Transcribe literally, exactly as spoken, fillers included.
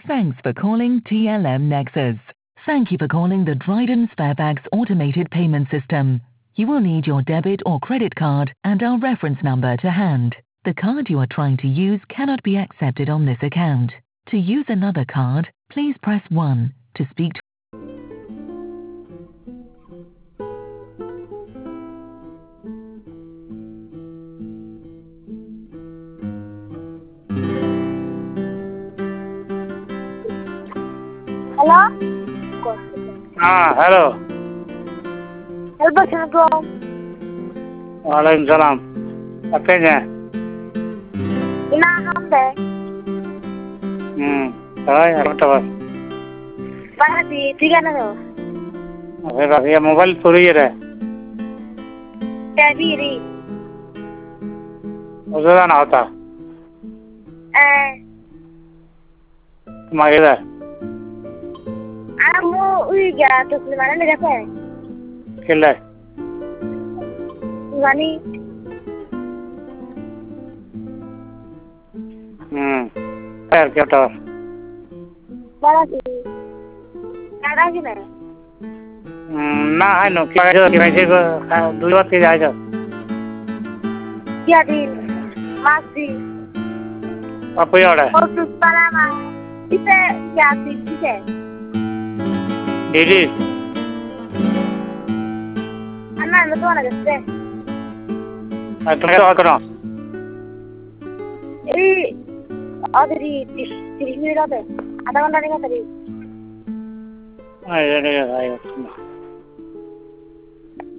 Thanks for calling T L M Nexus. Thank you for calling the Dryden Sparebags automated payment system. You will need your debit or credit card and our reference number to hand. The card you are trying to use cannot be accepted on this account. To use another card, please press one. To speak to Hello? Ah, hello. Hello, Assalamualaikum. Waalaikumsalam. Apanya? Ina hambe. Hmm. Hai, apa kabar? Mana di tiga nado? Apa ya mobile चोरी है? Tabiri. उधर ना होता. Eh, तुम्हारे amu uiga terus di mana nih apa? किल्ले. Gani? Hmm. Yaar क्या था? Mana di? Ada sih nih. Hmm. ना है नो क्या है जो क्या है जो दूर बात की जाए जो. Dia di masih. apa ya ada? Oh, terus palama. Ite ya di ite. Didi. Anak itu mana deh? Atau apa kena? Ini ada di di di sini ada. Ada mana nih tadi? Ayo, ayo, ayo.